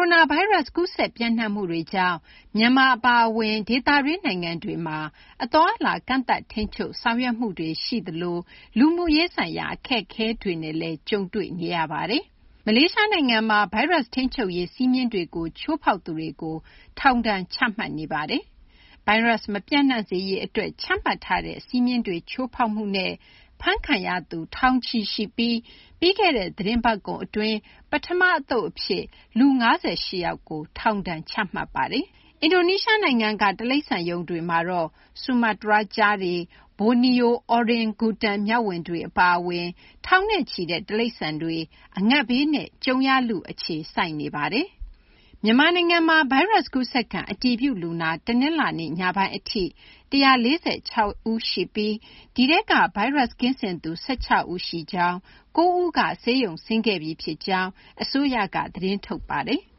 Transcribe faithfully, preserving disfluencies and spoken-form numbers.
နာဗိုင်းရပ်စ်ကူးစက်ပျံ့နှံ့မှုတွေကြောင့်မြန်မာအပါအဝင်ဒေသတွင်းနိုင်ငံတွေမှာအသွားအလာကန့်သတ်ထိန်းချုပ်ဆောင်ရွက်မှုတွေရှိသလိုလူမှုရေးဆိုင်ရာအခက်အခဲတွေနဲ့လည်းကြုံတွေ့နေရပါတယ်။မလေးရှားနိုင်ငံမှာဗိုင်းရပ်စ်ထိန်းချုပ်ရေးစည်းမျဉ်းတွေကိုချိုးဖောက်သူတွေကိုထောင်ဒဏ်ချမှတ်နေပါတယ်။ဗိုင်းရပ်စ်မပျံ့နှံ့စေရေးအတွက်ချမှတ်ထားတဲ့စည်းမျဉ်းတွေချိုးဖောက်မှုနဲ့ဖမ်းခံရသူထောင်ချီရှိပြီးပြီးခဲ့တဲ့သီတင်းပတ်ကုန်အတွင်းပထမအသုတ်အဖြစ်လူ၅၈ယောက်ကိုထောင်ဒဏ်ချမှတ်ပါတယ်။အင်ဒိုနီးရှားနိုင်ငံကတိရစ္ဆာန်ရုံတွေမှာတော့ဆူမာတြားကျားတွေဘော်နီယိုအော်ရင်ဂူတန်မျက်ဝံတွေအပါအဝင်ထောင်နဲ့ချီတဲ့တိရစ္ဆာန်တွေအငတ်ဘေးနဲ့ကြုံရလုအခြေစိုက်နေပါတယ်။မြန်မာနိုင်ငံမှာဗိုင်းရပ်စ်ကူးစက်ခံအတည်ပြုလူနာတနင်္လာနေ့ညပိုင်းအထိ၁၄၆ဦးရှိပြီးဒီထဲကဗိုင်းရပ်စ်ကင်းစင်သူ၁၆ဦးရှိကြောင်း၉ဦးကဆေးရုံဆင်းခဲ့ပြီဖြစ်ကြောင်းအစိုးရကသတင်းထုတ်ပါတယ်။